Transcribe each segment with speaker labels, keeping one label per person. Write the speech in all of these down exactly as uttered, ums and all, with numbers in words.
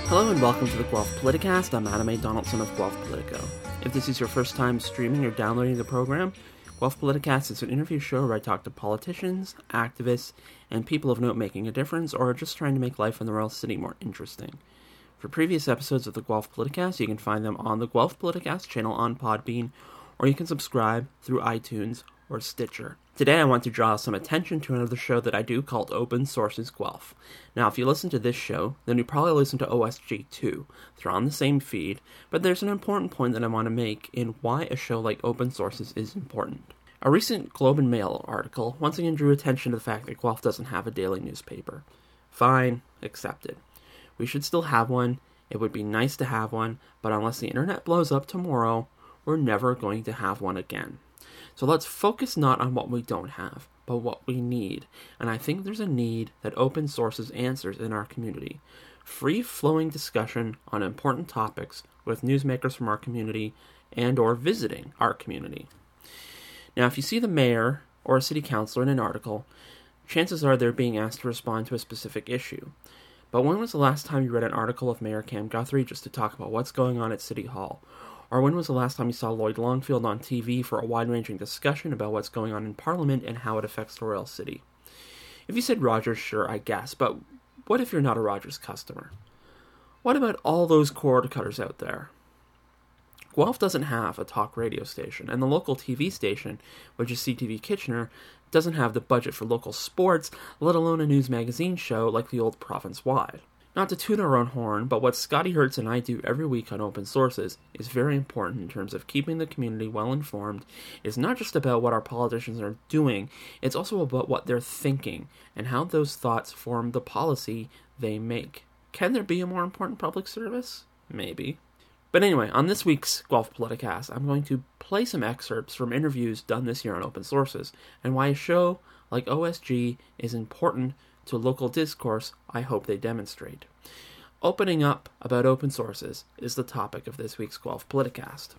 Speaker 1: Hello and welcome to the Guelph Politicast. I'm Adam A. Donaldson of Guelph Politico. If this is your first time streaming or downloading the program, Guelph Politicast is an interview show where I talk to politicians, activists, and people of note making a difference or just trying to make life in the Royal City more interesting. For previous episodes of the Guelph Politicast, you can find them on the Guelph Politicast channel on Podbean, or you can subscribe through iTunes or Stitcher. Today I want to draw some attention to another show that I do called Open Sources Guelph. Now, if you listen to this show, then you probably listen to O S G too. They're on the same feed, but there's an important point that I want to make in why a show like Open Sources is important. A recent Globe and Mail article once again drew attention to the fact that Guelph doesn't have a daily newspaper. Fine, accepted. We should still have one. It would be nice to have one, but unless the internet blows up tomorrow, we're never going to have one again. So let's focus not on what we don't have, but what we need. And I think there's a need that Open Sources answers in our community. Free-flowing discussion on important topics with newsmakers from our community and or visiting our community. Now, if you see the mayor or a city councilor in an article, chances are they're being asked to respond to a specific issue. But when was the last time you read an article of Mayor Cam Guthrie just to talk about what's going on at City Hall? Or when was the last time you saw Lloyd Longfield on T V for a wide-ranging discussion about what's going on in Parliament and how it affects the Royal City? If you said Rogers, sure, I guess, but what if you're not a Rogers customer? What about all those cord cutters out there? Guelph doesn't have a talk radio station, and the local T V station, which is C T V Kitchener, doesn't have the budget for local sports, let alone a news magazine show like the old province-wide. Not to toot our own horn, but what Scotty Hertz and I do every week on Open Sources is very important in terms of keeping the community well informed. It's not just about what our politicians are doing, it's also about what they're thinking and how those thoughts form the policy they make. Can there be a more important public service? Maybe. But anyway, on this week's Guelph Politicast, I'm going to play some excerpts from interviews done this year on Open Sources, and why a show like O S G is important to local discourse I hope they demonstrate. Opening up about open sources is the topic of this week's Guelph Politicast.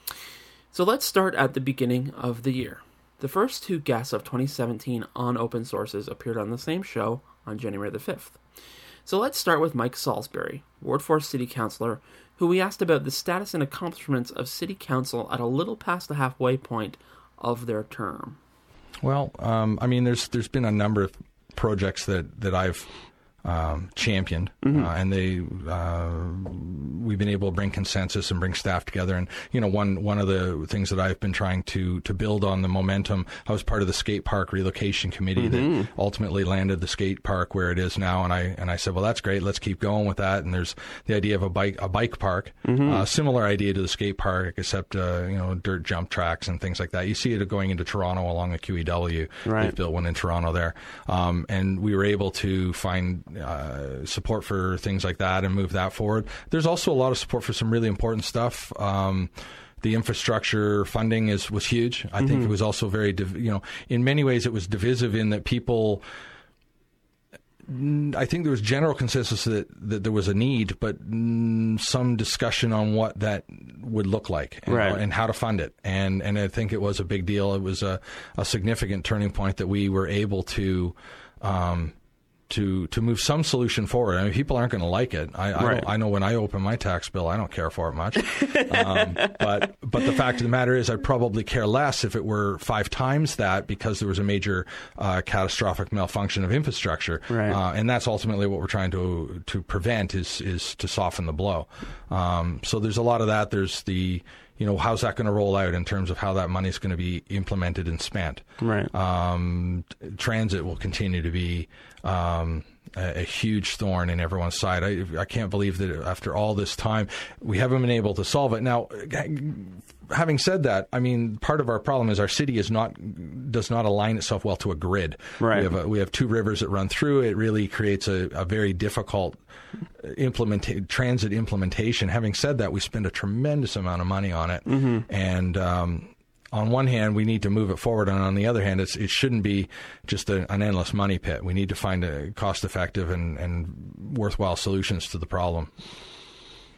Speaker 1: So let's start at the beginning of the year. The first two guests of twenty seventeen on Open Sources appeared on the same show on January the fifth. So let's start with Mike Salisbury, Ward four City Councillor, who we asked about the status and accomplishments of City Council at a little past the halfway point of their term.
Speaker 2: Well, um, I mean, there's there's been a number of projects that, that I've um, championed, mm-hmm. uh, and they uh, we've been able to bring consensus and bring staff together. And you know, one one of the things that I've been trying to to build on the momentum. I was part of the skate park relocation committee mm-hmm. that ultimately landed the skate park where it is now. And I and I said, well, that's great. Let's keep going with that. And there's the idea of a bike a bike park, mm-hmm. uh, similar idea to the skate park, except uh, you know, dirt jump tracks and things like that. You see it going into Toronto along the Q E W.
Speaker 1: Right.
Speaker 2: They've built one in Toronto there, um, and we were able to find Uh, support for things like that and move that forward. There's also a lot of support for some really important stuff. Um, the infrastructure funding is was huge. I mm-hmm. think it was also very, div- you know, in many ways it was divisive in that people. I think there was general consensus that, that there was a need, but mm, some discussion on what that would look like and,
Speaker 1: right.
Speaker 2: and how to fund it. And and I think it was a big deal. It was a, a significant turning point that we were able to. Um, to to move some solution forward. I mean, people aren't going to like it. I I,
Speaker 1: right.
Speaker 2: I know when I open my tax bill, I don't care for it much. um, but but the fact of the matter is, I'd probably care less if it were five times that because there was a major uh, catastrophic malfunction of infrastructure.
Speaker 1: Right.
Speaker 2: Uh, and that's ultimately what we're trying to to prevent is is to soften the blow. Um, so there's a lot of that. There's the You know, how's that going to roll out in terms of how that money is going to be implemented and spent?
Speaker 1: Right.
Speaker 2: Um, transit will continue to be um, a, a huge thorn in everyone's side. I, I can't believe that after all this time, we haven't been able to solve it. Now, having said that, I mean, part of our problem is our city is not does not align itself well to a grid.
Speaker 1: Right.
Speaker 2: We have a, we have two rivers that run through it. It really creates a, a very difficult implement transit implementation. Having said that, we spend a tremendous amount of money on it, mm-hmm. and um, on one hand, we need to move it forward, and on the other hand, it's, it shouldn't be just a, an endless money pit. We need to find a cost-effective and, and worthwhile solutions to the problem.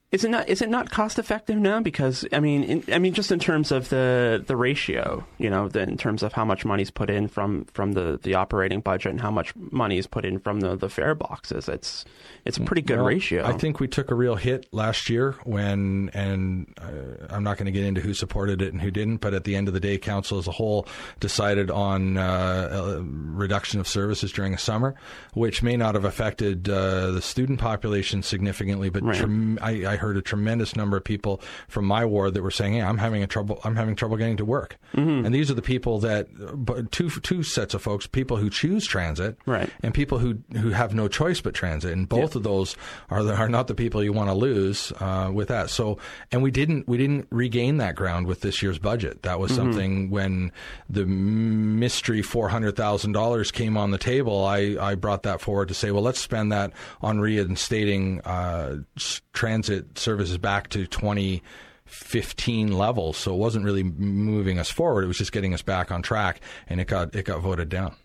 Speaker 1: Is it not? Is it not cost effective now? Because I mean, in, I mean, just in terms of the, the ratio, you know, the, in terms of how much money is put in from, from the, the operating budget and how much money is put in from the, the fare boxes, it's it's a pretty good
Speaker 2: well,
Speaker 1: ratio.
Speaker 2: I think we took a real hit last year when, and uh, I'm not going to get into who supported it and who didn't, but at the end of the day, council as a whole decided on uh, a reduction of services during the summer, which may not have affected uh, the student population significantly, but
Speaker 1: right.
Speaker 2: trem- I, I heard a tremendous number of people from my ward that were saying, "Hey, I'm having a trouble. I'm having trouble getting to work." Mm-hmm. And these are the people that, but two two sets of folks: people who choose transit,
Speaker 1: right,
Speaker 2: and people who who have no choice but transit. And both yeah. of those are the, are not the people you want to lose uh, with that. So, and we didn't we didn't regain that ground with this year's budget. That was mm-hmm. something when the mystery four hundred thousand dollars came on the table. I I brought that forward to say, well, let's spend that on reinstating uh, transit services back to twenty fifteen levels. So it wasn't really moving us forward. It was just getting us back on track, and it got it got voted down.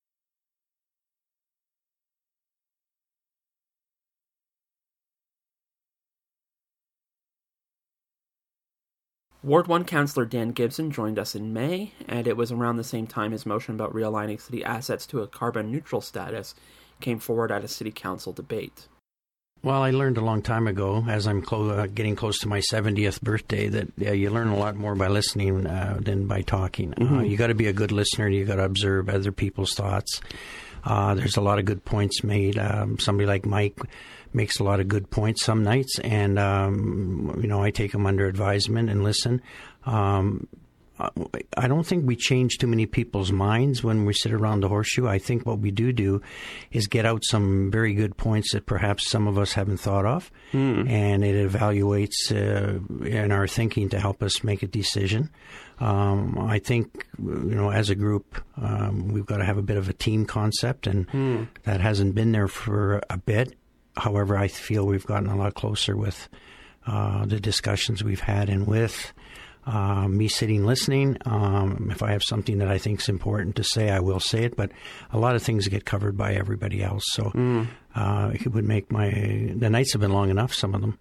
Speaker 1: Ward one Councillor Dan Gibson joined us in May, and it was around the same time his motion about realigning city assets to a carbon-neutral status came forward at a city council debate.
Speaker 3: Well, I learned a long time ago, as I'm clo- uh, getting close to my seventieth birthday, that uh, you learn a lot more by listening uh, than by talking. Mm-hmm. Uh, you got to be a good listener. You got to observe other people's thoughts. Uh, there's a lot of good points made. Um, somebody like Mike makes a lot of good points some nights, and um, you know, I take them under advisement and listen. Um, I don't think we change too many people's minds when we sit around the horseshoe. I think what we do do is get out some very good points that perhaps some of us haven't thought of, mm. and it evaluates uh, in our thinking to help us make a decision. Um, I think, you know, as a group, um, we've got to have a bit of a team concept, and mm. that hasn't been there for a bit. However, I feel we've gotten a lot closer with uh, the discussions we've had, and with Uh, me sitting listening. Um, if I have something that I think is important to say, I will say it. But a lot of things get covered by everybody else. So mm. uh, it would make my the nights have been long enough. Some of them.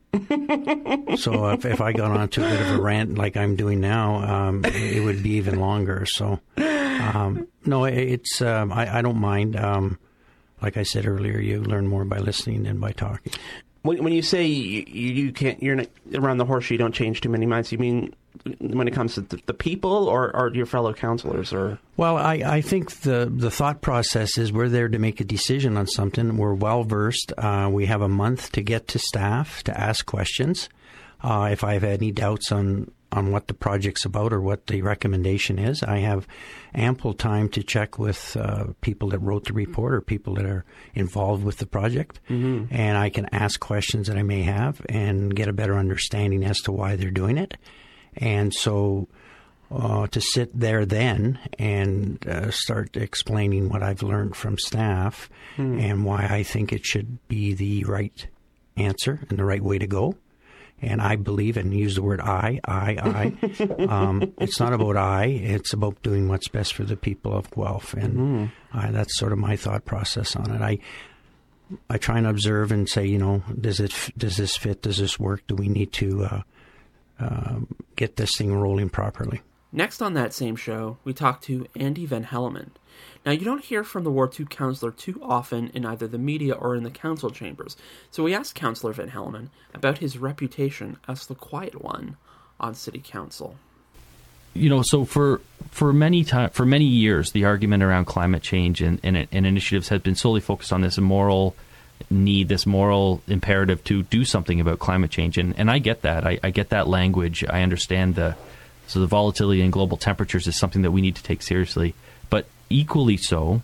Speaker 3: So if, if I got on to a bit of a rant like I'm doing now, um, it would be even longer. So um, no, it, it's um, I, I don't mind. Um, like I said earlier, you learn more by listening than by talking.
Speaker 1: When you say you, you can't, you're not, around the horseshoe, you don't change too many minds. You mean when it comes to the, the people, or, or your fellow councillors, or?
Speaker 3: Well, I, I think the the thought process is we're there to make a decision on something. We're well versed. Uh, we have a month to get to staff to ask questions. Uh, if I have any doubts on on what the project's about or what the recommendation is, I have ample time to check with uh, people that wrote the report or people that are involved with the project. Mm-hmm. And I can ask questions that I may have and get a better understanding as to why they're doing it. And so uh, to sit there then and uh, start explaining what I've learned from staff mm. and why I think it should be the right answer and the right way to go. And I believe, and use the word I, I, I. um, it's not about I. It's about doing what's best for the people of Guelph. And mm. I, that's sort of my thought process on it. I I try and observe and say, you know, does it does this fit? Does this work? Do we need to uh, uh, get this thing rolling properly?
Speaker 1: Next on that same show, we talked to Andy Van Helleman. Now, you don't hear from the Ward two councillor too often in either the media or in the council chambers, so we asked Councillor Van Helleman about his reputation as the quiet one on City Council.
Speaker 4: You know, so for for many time, for many years, the argument around climate change and, and, and initiatives has been solely focused on this moral need, this moral imperative to do something about climate change, and and I get that. I, I get that language. I understand the so the volatility in global temperatures is something that we need to take seriously, but equally so,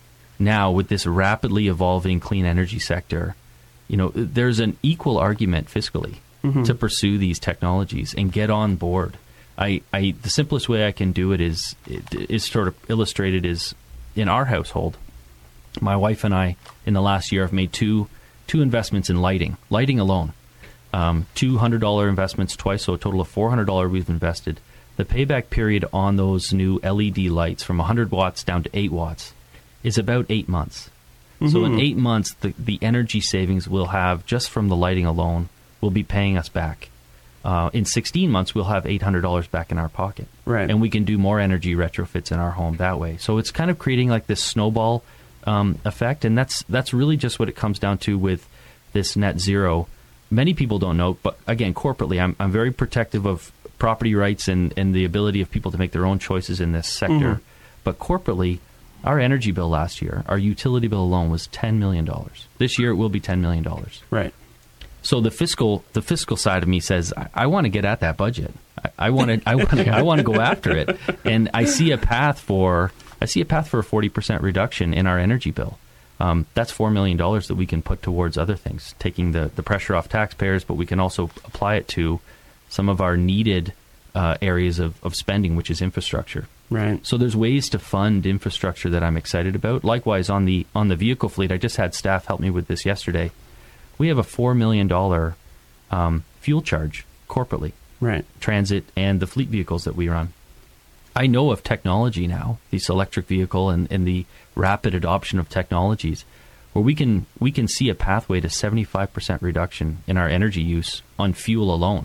Speaker 4: now with this rapidly evolving clean energy sector, you know, there's an equal argument fiscally mm-hmm. to pursue these technologies and get on board. I, I the simplest way I can do it is is sort of illustrated is in our household. My wife and I, in the last year, have made two two investments in lighting, lighting alone. Um, two hundred dollars investments twice, so a total of four hundred dollars we've invested. The payback period on those new L E D lights from one hundred watts down to eight watts is about eight months. Mm-hmm. So in eight months, the, the energy savings we'll have just from the lighting alone will be paying us back. Uh, in sixteen months, we'll have eight hundred dollars back in our pocket.
Speaker 1: Right.
Speaker 4: And we can do more energy retrofits in our home that way. So it's kind of creating like this snowball um, effect. And that's that's really just what it comes down to with this net zero. Many people don't know, but again, corporately, I'm, I'm very protective of property rights and, and the ability of people to make their own choices in this sector. Mm-hmm. But corporately, our energy bill last year, our utility bill alone was ten million dollars. This year, it will be ten million dollars.
Speaker 1: Right.
Speaker 4: So the fiscal the fiscal side of me says, I, I want to get at that budget. I want to I want to I want to go after it, and I see a path for I see a path for a forty percent reduction in our energy bill. Um, that's four million dollars that we can put towards other things, taking the, the pressure off taxpayers, but we can also apply it to some of our needed uh, areas of, of spending, which is infrastructure.
Speaker 1: Right.
Speaker 4: So there's ways to fund infrastructure that I'm excited about. Likewise, on the on the vehicle fleet, I just had staff help me with this yesterday. We have a four million dollars um, fuel charge corporately,
Speaker 1: right?
Speaker 4: Transit and the fleet vehicles that we run. I know of technology now, this electric vehicle and, and the rapid adoption of technologies, where we can we can see a pathway to seventy-five percent reduction in our energy use on fuel alone.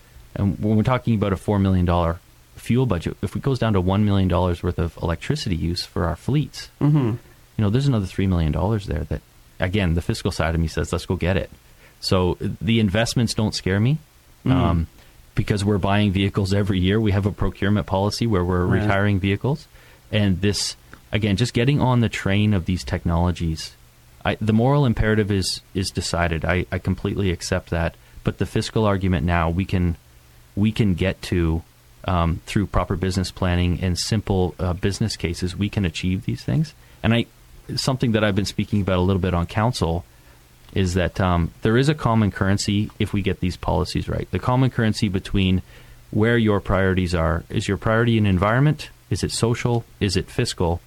Speaker 4: And when we're talking about a four million dollars fuel budget, if it goes down to one million dollars worth of electricity use for our fleets,
Speaker 1: mm-hmm.
Speaker 4: you know, there's another three million dollars there that, again, the fiscal side of me says, let's go get it. So the investments don't scare me. Mm-hmm. Um, because we're buying vehicles every year. We have a procurement policy where we're right. retiring vehicles. And this, again, just getting on the train of these technologies, I, the moral imperative is is decided. I, I completely accept that. But the fiscal argument now, we can we can get to, um, through proper business planning and simple uh, business cases, we can achieve these things. And I something that I've been speaking about a little bit on council is that um, there is a common currency if we get these policies right. The common currency between where your priorities are. Is your priority in environment? Is it social? Is it fiscal?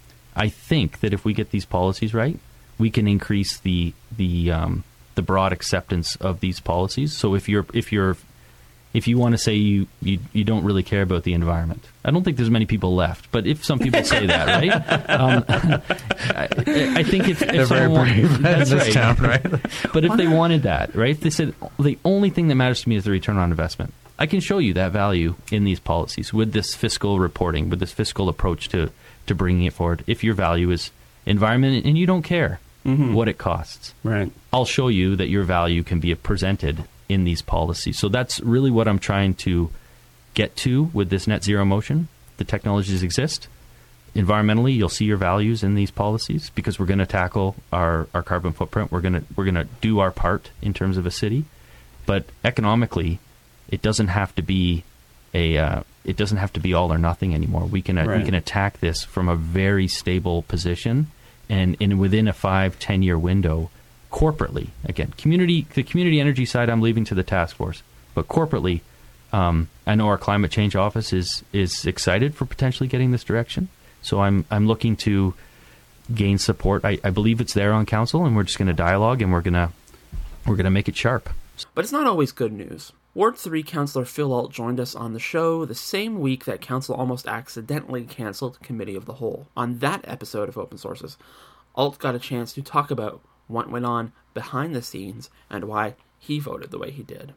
Speaker 4: I think that if we get these policies right, we can increase the the um, the broad acceptance of these policies. So if you're if you're if you want to say you, you, you don't really care about the environment, I don't think there's many people left. But if some people say that, right? Um, I, I think if, if someone wanted, that's right. Town, right? But if they wanted that, right? If they said the only thing that matters to me is the return on investment, I can show you that value in these policies with this fiscal reporting, with this fiscal approach to, to bringing it forward. If your value is environment and you don't care mm-hmm. what it costs,
Speaker 1: right? I'll
Speaker 4: show you that your value can be presented in these policies. So that's really what I'm trying to get to with this net zero motion. The technologies exist. Environmentally, you'll see your values in these policies because we're going to tackle our, our carbon footprint. We're going to we're going to do our part in terms of a city. But economically, it doesn't have to be a uh, it doesn't have to be all or nothing anymore. We can uh,
Speaker 1: right.
Speaker 4: we can attack this from a very stable position, and in within a five ten year window. Corporately, again, community the community energy side I'm leaving to the task force, but corporately, um, I know our climate change office is is excited for potentially getting this direction. So I'm I'm looking to gain support. I, I believe it's there on council, and we're just going to dialogue, and we're gonna we're gonna make it sharp.
Speaker 1: But it's not always good news. Ward three Councillor Phil Alt joined us on the show the same week that Council almost accidentally cancelled Committee of the Whole. On that episode of Open Sources, Alt got a chance to talk about what went on behind the scenes and why he voted the way he did.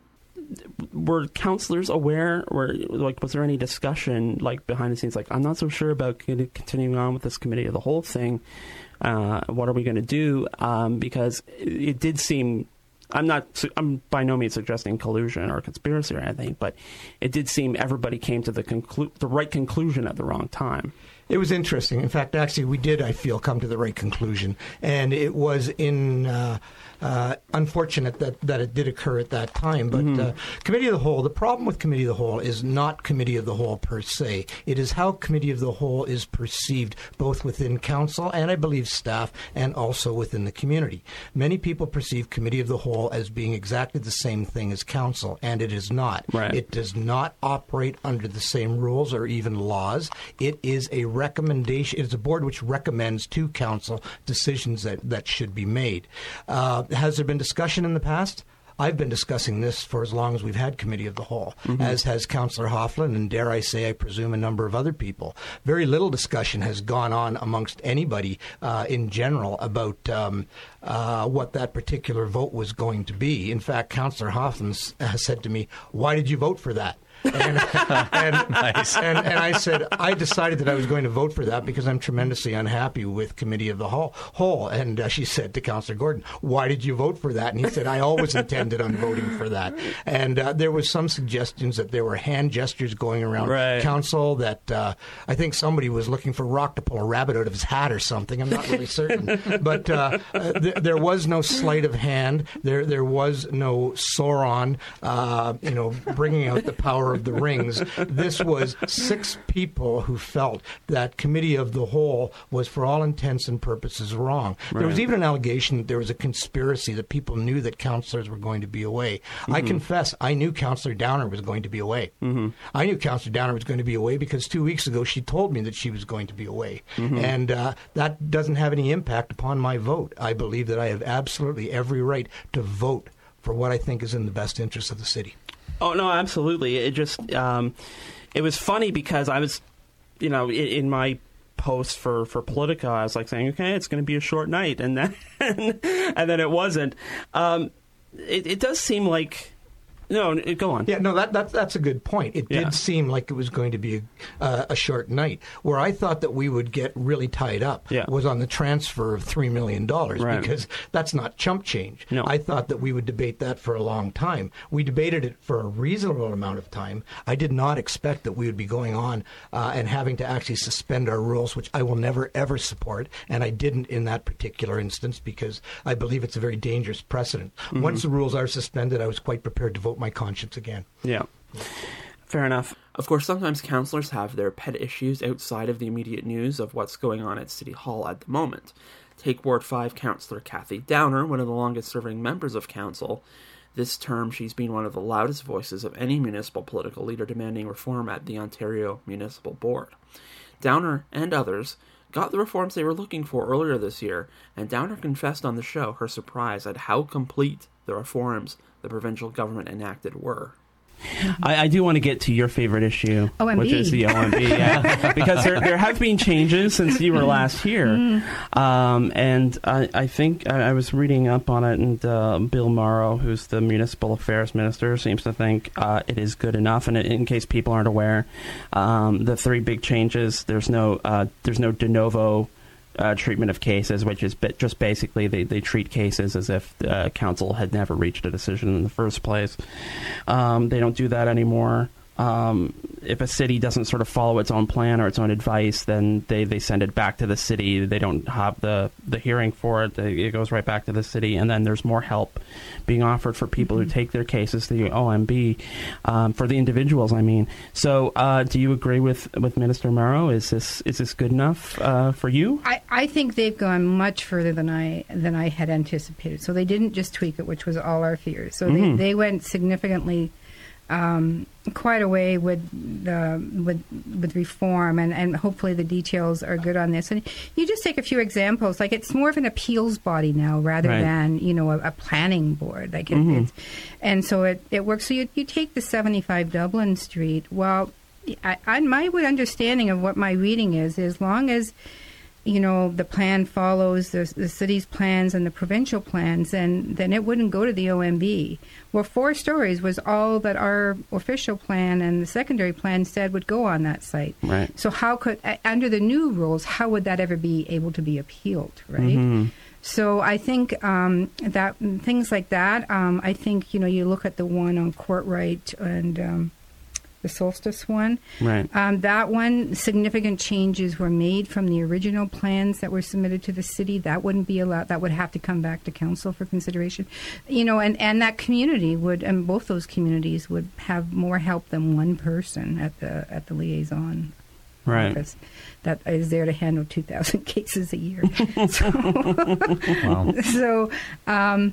Speaker 1: Were councillors aware, or like, was there any discussion like behind the scenes? Like, I'm not so sure about continuing on with this Committee of the Whole thing. Uh, what are we going to do? Um, because it did seem, I'm not, I'm by no means suggesting collusion or conspiracy or anything, but it did seem everybody came to the conclu- the right conclusion at the wrong time.
Speaker 5: It was interesting. In fact, actually, we did, I feel, come to the right conclusion. And it was in uh, uh, unfortunate that, that it did occur at that time. But mm-hmm. uh, Committee of the Whole, the problem with Committee of the Whole is not Committee of the Whole per se. It is how Committee of the Whole is perceived, both within council and, I believe, staff, and also within the community. Many people perceive Committee of the Whole as being exactly the same thing as council, and it is not.
Speaker 1: Right.
Speaker 5: It does not operate under the same rules or even laws. It is a recommendation. It's a board which recommends to council decisions that, that should be made. Uh, has there been discussion in the past? I've been discussing this for as long as we've had Committee of the Whole, mm-hmm. as has Councillor Hofflin, and dare I say, I presume, a number of other people. Very little discussion has gone on amongst anybody uh, in general about um, uh, what that particular vote was going to be. In fact, Councillor Hofflin has said to me, "Why did you vote for that?" And, and, nice. and, and I said, I decided that I was going to vote for that because I'm tremendously unhappy with Committee of the Whole. whole. And uh, she said to Councillor Gordon, "Why did you vote for that?" And he said, "I always intended on voting for that." And uh, there was some suggestions that there were hand gestures going around
Speaker 1: right.
Speaker 5: council, that uh, I think somebody was looking for Rock to pull a rabbit out of his hat or something. I'm not really certain. But uh, uh, th- there was no sleight of hand. There there was no Sauron, uh, you know, bringing out the power of the rings. This was six people who felt that Committee of the Whole was, for all intents and purposes, wrong. Right. There was even an allegation that there was a conspiracy, that people knew that councillors were going to be away. Mm-hmm. I confess, I knew Councillor Downer was going to be away. Mm-hmm. I knew Councillor Downer was going to be away because two weeks ago she told me that she was going to be away. Mm-hmm. And uh, that doesn't have any impact upon my vote. I believe that I have absolutely every right to vote for what I think is in the best interest of the city.
Speaker 1: Oh, no, absolutely. It just, um, it was funny because I was, you know, in, in my post for, for Politica, I was like saying, okay, it's going to be a short night. And then, and then it wasn't. Um, it, it does seem like, no, it, go on.
Speaker 5: Yeah, no, that, that that's a good point. It
Speaker 1: yeah.
Speaker 5: did seem like it was going to be a, uh, a short night. Where I thought that we would get really tied up
Speaker 1: yeah.
Speaker 5: was on the transfer of three million dollars,
Speaker 1: right.
Speaker 5: because that's not chump change.
Speaker 1: No.
Speaker 5: I thought that we would debate that for a long time. We debated it for a reasonable amount of time. I did not expect that we would be going on uh, and having to actually suspend our rules, which I will never, ever support, and I didn't in that particular instance because I believe it's a very dangerous precedent. Mm-hmm. Once the rules are suspended, I was quite prepared to vote my conscience again.
Speaker 1: Yeah. Fair enough. Of course, sometimes councillors have their pet issues outside of the immediate news of what's going on at City Hall at the moment. Take Ward five Councillor Kathy Downer, one of the longest-serving members of council. This term, she's been one of the loudest voices of any municipal political leader demanding reform at the Ontario Municipal Board. Downer and others got the reforms they were looking for earlier this year, and Downer confessed on the show her surprise at how complete the reforms the provincial government enacted were. I, I do want to get to your favorite issue,
Speaker 6: O M B.
Speaker 1: which is the O M B, yeah, because there there have been changes since you were last here, mm. um, and I, I think I, I was reading up on it, and uh, Bill Morrow, who's the municipal affairs minister, seems to think uh, it is good enough. And in case people aren't aware, um, the three big changes: there's no uh, there's no de novo Uh, treatment of cases, which is just basically they, they treat cases as if uh, council had never reached a decision in the first place. Um, they don't do that anymore. Um, if a city doesn't sort of follow its own plan or its own advice, then they, they send it back to the city. They don't have the, the hearing for it. They, it goes right back to the city, and then there's more help being offered for people mm-hmm. who take their cases to the O M B, um, for the individuals, I mean. So uh, do you agree with, with Minister Morrow? Is this is this good enough uh, for you?
Speaker 6: I, I think they've gone much further than I than I had anticipated. So they didn't just tweak it, which was all our fears. So mm-hmm. they, they went significantly Um, quite a way with the with with reform, and, and hopefully the details are good on this. And you just take a few examples, like it's more of an appeals body now rather
Speaker 1: right.
Speaker 6: than you know a, a planning board. Like it,
Speaker 1: mm-hmm.
Speaker 6: it's, and so it, it works. So you you take the seventy-five Dublin Street. Well, I, I my understanding of what my reading is, as long as you know, the plan follows the, the city's plans and the provincial plans, and then it wouldn't go to the O M B. Well, four stories was all that our official plan and the secondary plan said would go on that site.
Speaker 1: Right.
Speaker 6: So how could, under the new rules, how would that ever be able to be appealed, right? Mm-hmm. So I think um, that things like that, um, I think, you know, you look at the one on Courtright and um, the Solstice one.
Speaker 1: Right.
Speaker 6: Um, that one, significant changes were made from the original plans that were submitted to the city. That wouldn't be allowed. That would have to come back to council for consideration. You know, and, and that community would, and both those communities would have more help than one person at the at the liaison
Speaker 1: right.
Speaker 6: office that is there to handle two thousand cases a year. so,
Speaker 4: wow.
Speaker 6: so um,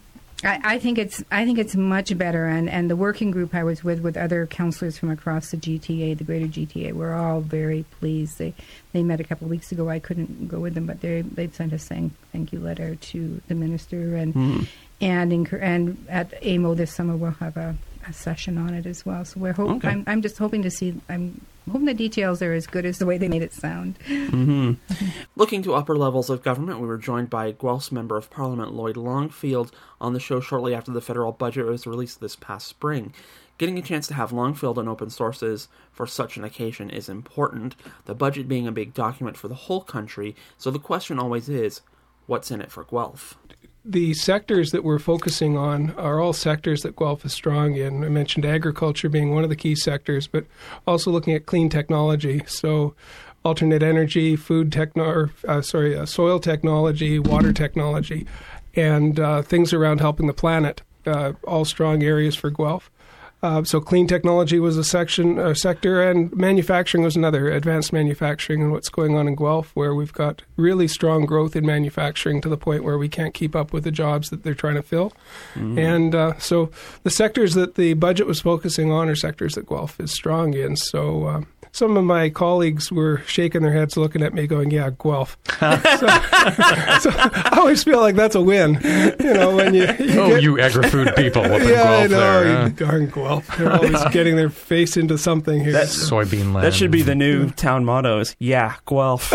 Speaker 6: I, I think it's I think it's much better, and, and the working group I was with with other councillors from across the G T A, the Greater G T A, were all very pleased. They they met a couple of weeks ago. I couldn't go with them, but they they sent a thank thank you letter to the minister, and mm. and in, and at A M O this summer we'll have a, a session on it as well. So we're hope okay. I'm I'm just hoping to see I'm. hoping the details are as good as the way they made it sound.
Speaker 1: Mm-hmm. Looking to upper levels of government, we were joined by Guelph's Member of Parliament Lloyd Longfield on the show shortly after the federal budget was released this past spring. Getting a chance to have Longfield and open sources for such an occasion is important, the budget being a big document for the whole country, so the question always is, what's in it for Guelph?
Speaker 7: The sectors that we're focusing on are all sectors that Guelph is strong in. I mentioned agriculture being one of the key sectors, but also looking at clean technology. So alternate energy, food techno, or, uh, sorry, uh, soil technology, water technology, and uh, things around helping the planet, uh, all strong areas for Guelph. Uh, so clean technology was a section, a sector, and manufacturing was another, advanced manufacturing and what's going on in Guelph, where we've got really strong growth in manufacturing to the point where we can't keep up with the jobs that they're trying to fill. Mm-hmm. And uh, so the sectors that the budget was focusing on are sectors that Guelph is strong in. So uh, some of my colleagues were shaking their heads looking at me going, yeah, Guelph. so, so I always feel like that's a win. You know, when you, you
Speaker 3: Oh,
Speaker 7: get,
Speaker 3: you agri-food people up in
Speaker 7: yeah,
Speaker 3: Guelph
Speaker 7: I know,
Speaker 3: there.
Speaker 7: you
Speaker 3: Huh?
Speaker 7: darn Guelph. They're always getting their face into something here.
Speaker 1: That's,
Speaker 3: Soybean land.
Speaker 1: That should be the new town motto is, yeah, Guelph.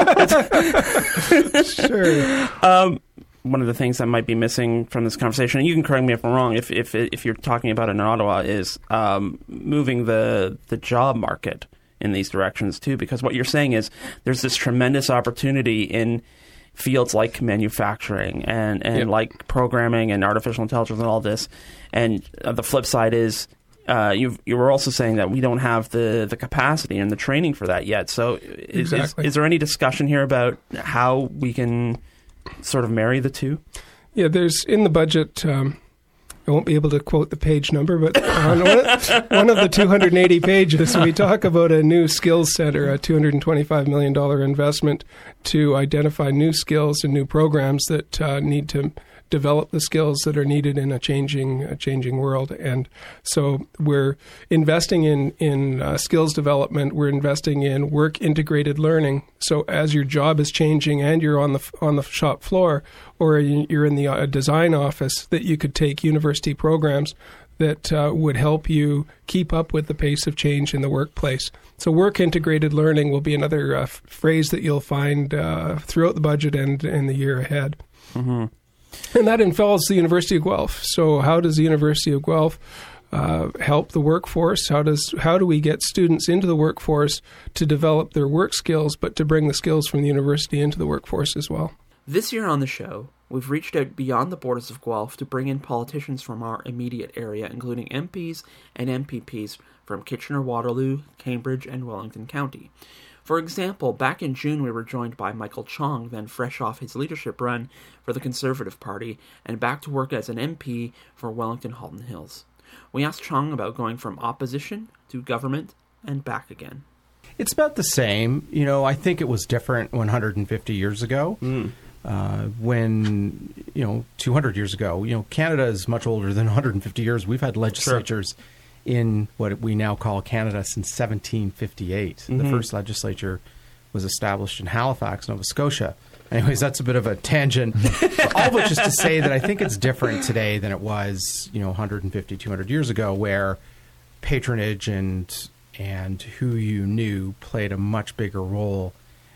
Speaker 7: Sure.
Speaker 1: Um, one of the things that might be missing from this conversation, and you can correct me if I'm wrong, if if if you're talking about it in Ottawa, is um, moving the the job market in these directions too. Because what you're saying is there's this tremendous opportunity in fields like manufacturing and, and
Speaker 7: yep.
Speaker 1: like programming and artificial intelligence and all this. And uh, the flip side is uh, you you were also saying that we don't have the, the capacity and the training for that yet. So is,
Speaker 7: exactly.
Speaker 1: is, is there any discussion here about how we can sort of marry the two?
Speaker 7: Yeah, there's in the budget, um, I won't be able to quote the page number, but on one, one of the two hundred eighty pages, we talk about a new skills center, a two hundred twenty-five million dollars investment to identify new skills and new programs that uh, need to develop the skills that are needed in a changing a changing world. And so we're investing in, in uh, skills development. We're investing in work integrated learning. So as your job is changing and you're on the on the shop floor or you're in the uh, design office, that you could take university programs that uh, would help you keep up with the pace of change in the workplace. So work integrated learning will be another uh, f- phrase that you'll find uh, throughout the budget and in the year ahead.
Speaker 1: Mm-hmm.
Speaker 7: And that involves the University of Guelph. So how does the University of Guelph uh, help the workforce? How does how do we get students into the workforce to develop their work skills, but to bring the skills from the university into the workforce as well?
Speaker 1: This year on the show, we've reached out beyond the borders of Guelph to bring in politicians from our immediate area, including M Ps and M P Ps from Kitchener-Waterloo, Cambridge, and Wellington County. For example, back in June we were joined by Michael Chong, then fresh off his leadership run for the Conservative Party, and back to work as an M P for Wellington-Halton Hills. We asked Chong about going from opposition to government and back again.
Speaker 8: It's about the same. You know, I think it was different one hundred fifty years ago. Mm. Uh, when, you know, two hundred years ago, you know, Canada is much older than one hundred fifty years. We've had legislatures sure. in what we now call Canada since seventeen fifty-eight. Mm-hmm. The first legislature was established in Halifax, Nova Scotia. Anyways, that's a bit of a tangent. All of which is to say that I think it's different today than it was, you know, one hundred fifty, two hundred years ago, where patronage and and who you knew played a much bigger role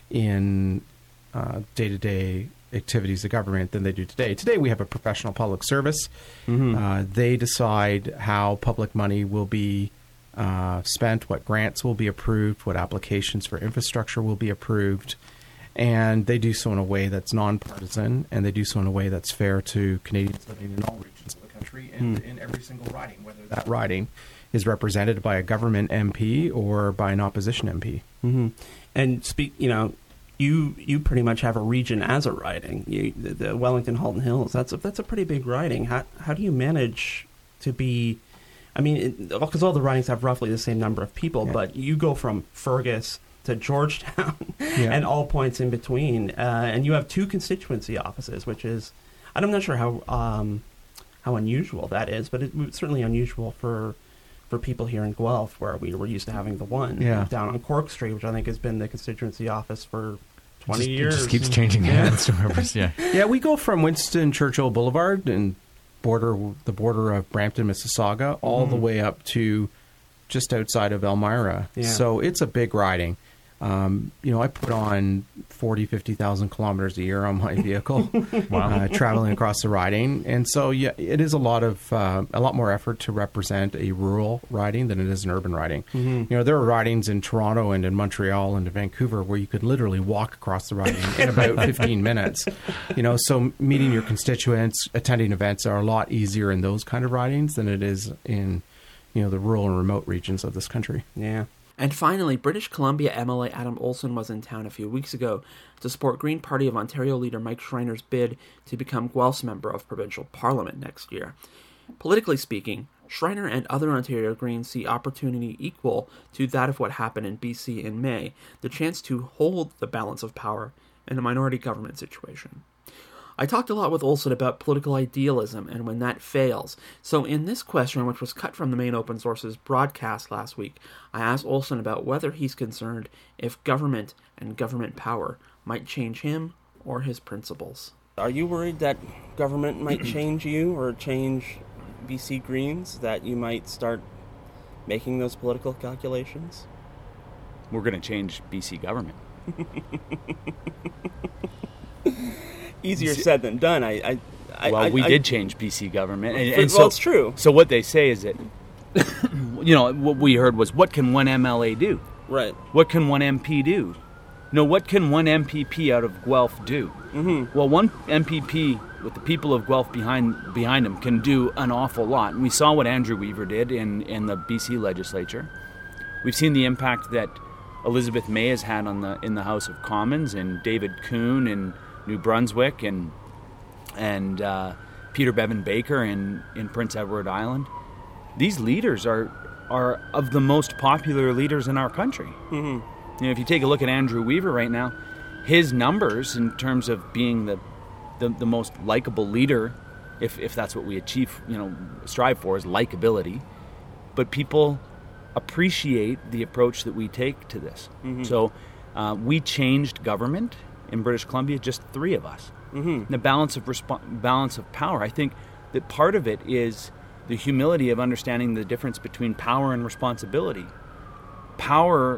Speaker 8: in uh, day-to-day activities of government than they do today. Today we have a professional public service. Mm-hmm. Uh, they decide how public money will be uh, spent, what grants will be approved, what applications for infrastructure will be approved, and they do so in a way that's nonpartisan, and they do so in a way that's fair to Canadians living in all regions of the country and mm. in every single riding, whether that riding is represented by a government M P or by an opposition M P.
Speaker 1: Mm-hmm. And speak, you know, you you pretty much have a region as a riding. You, the, the Wellington-Halton Hills. That's a, that's a pretty big riding. How how do you manage to be? I mean, because all the ridings have roughly the same number of people, yeah. but you go from Fergus to Georgetown yeah. and all points in between, uh, and you have two constituency offices, which is, I'm not sure how um, how unusual that is, but it, it's certainly unusual for for people here in Guelph, where we were used to having the one
Speaker 8: Yeah.
Speaker 1: down on Cork Street, which I think has been the constituency office for twenty
Speaker 9: Just-
Speaker 1: years.
Speaker 9: It just keeps changing hands. Yeah.
Speaker 8: Yeah, we go from Winston Churchill Boulevard and border the border of Brampton, Mississauga, all the way up to just outside of Elmira.
Speaker 1: Yeah.
Speaker 8: So it's a big riding. Um, you know, I put on forty, fifty thousand kilometers a year on my vehicle,
Speaker 9: Wow.
Speaker 8: uh, traveling across the riding. And so, yeah, it is a lot of uh, a lot more effort to represent a rural riding than it is an urban riding. You know, there are ridings in Toronto and in Montreal and in Vancouver where you could literally walk across the riding in about fifteen minutes. You know, so meeting your constituents, attending events are a lot easier in those kind of ridings than it is in, you know, the rural and remote regions of this country.
Speaker 1: Yeah. And finally, British Columbia M L A Adam Olsen was in town a few weeks ago to support Green Party of Ontario leader Mike Schreiner's bid to become Guelph's member of provincial parliament next year. Politically speaking, Schreiner and other Ontario Greens see opportunity equal to that of what happened in B C in May, the chance to hold the balance of power in a minority government situation. I talked a lot with Olsen about political idealism and when that fails. So in this question, which was cut from the main Open Sources broadcast last week, I asked Olsen about whether he's concerned if government and government power might change him or his principles. Are you worried that government might change you or change B C Greens, that you might start making those political calculations?
Speaker 9: We're going to change B C government.
Speaker 1: Easier said than done. I, I, I
Speaker 9: Well,
Speaker 1: I,
Speaker 9: we
Speaker 1: I,
Speaker 9: did change B C government. And,
Speaker 1: For-
Speaker 9: and
Speaker 1: well,
Speaker 9: so,
Speaker 1: it's true.
Speaker 9: So what they say is that, you know, what we heard was, what can one M L A do?
Speaker 1: Right.
Speaker 9: What can one M P do? No, what can one M P P out of Guelph do? Mm-hmm. Well, one M P P with the people of Guelph behind behind him can do an awful lot. And we saw what Andrew Weaver did in, in the B C legislature. We've seen the impact that Elizabeth May has had on the in the House of Commons, and David Kuhn in New Brunswick, and and uh, Peter Bevan Baker in, in Prince Edward Island. These leaders are are of the most popular leaders in our country. Mm-hmm. You know, if you take a look at Andrew Weaver right now, his numbers in terms of being the the, the most likable leader, if if that's what we achieve, you know, strive for, is likability. But people appreciate the approach that we take to this. Mm-hmm. So uh, we changed government in British Columbia, just three of us. Mm-hmm. The balance of resp- balance of power. I think that part of it is the humility of understanding the difference between power and responsibility. Power,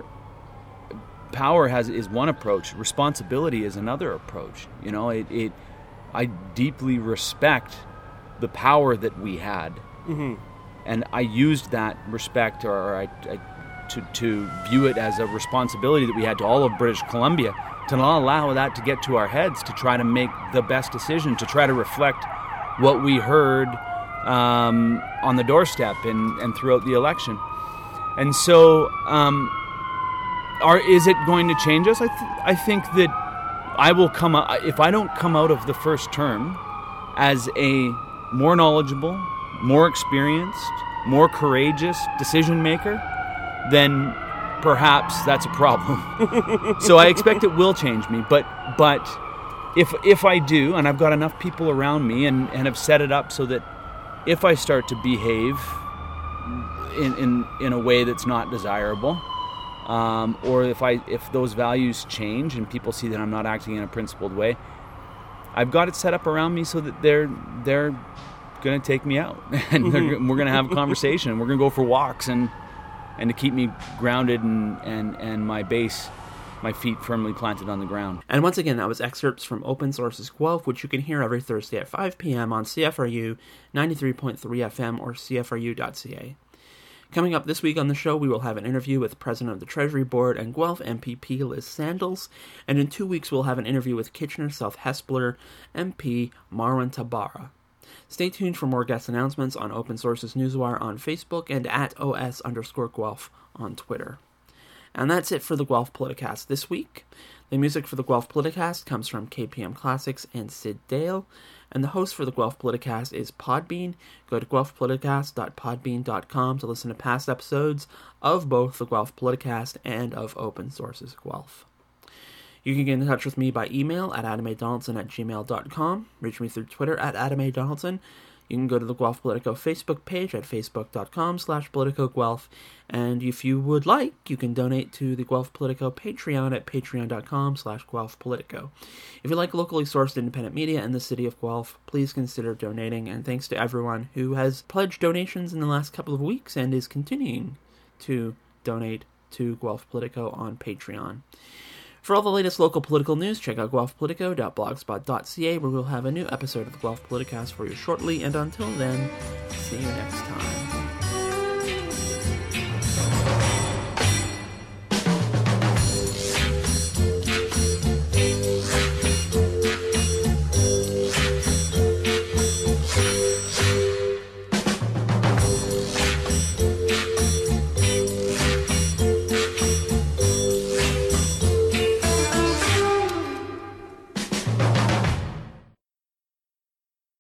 Speaker 9: power has is one approach. Responsibility is another approach. You know, it. it I deeply respect the power that we had, mm-hmm. and I used that respect, or, or I, I to to view it as a responsibility that we had to all of British Columbia, to not allow that to get to our heads, to try to make the best decision, to try to reflect what we heard um, on the doorstep and, and throughout the election. And so, um, are is it going to change us? I, th- I think that I will come out, if I don't come out of the first term as a more knowledgeable, more experienced, more courageous decision maker, then perhaps that's a problem. So I expect it will change me, but but if if I do, and I've got enough people around me and, and have set it up so that if I start to behave in in, in a way that's not desirable, um, or if I if those values change and people see that I'm not acting in a principled way, I've got it set up around me so that they're they're going to take me out, and we're going to have a conversation, and we're going to go for walks, and and to keep me grounded and, and, and my base, my feet firmly planted on the ground. And once again, that was excerpts from Open Sources Guelph, which you can hear every Thursday at five p.m. on C F R U ninety-three point three F M or C F R U dot C A. Coming up this week on the show, we will have an interview with President of the Treasury Board and Guelph M P P Liz Sandals, and in two weeks we'll have an interview with Kitchener South Hespeler M P Marwan Tabara. Stay tuned for more guest announcements on Open Sources Newswire on Facebook and at OS underscore Guelph on Twitter. And that's it for the Guelph Politicast this week. The music for the Guelph Politicast comes from K P M Classics and Sid Dale, and the host for the Guelph Politicast is Podbean. Go to guelph politicast dot podbean dot com to listen to past episodes of both the Guelph Politicast and of Open Sources Guelph. You can get in touch with me by email at adam a donaldson at gmail dot com, reach me through Twitter at adam a donaldson,
Speaker 1: You can go to the Guelph Politico Facebook page at facebook.com slash politicoguelph, and if you would like, you can donate to the Guelph Politico Patreon at patreon.com slash Guelph Politico. If you like locally sourced independent media in the city of Guelph, please consider donating, and thanks to everyone who has pledged donations in the last couple of weeks and is continuing to donate to Guelph Politico on Patreon. For all the latest local political news, check out guelph politico dot blogspot dot c a, where we'll have a new episode of the Guelph Politicast for you shortly, and until then, see you next time.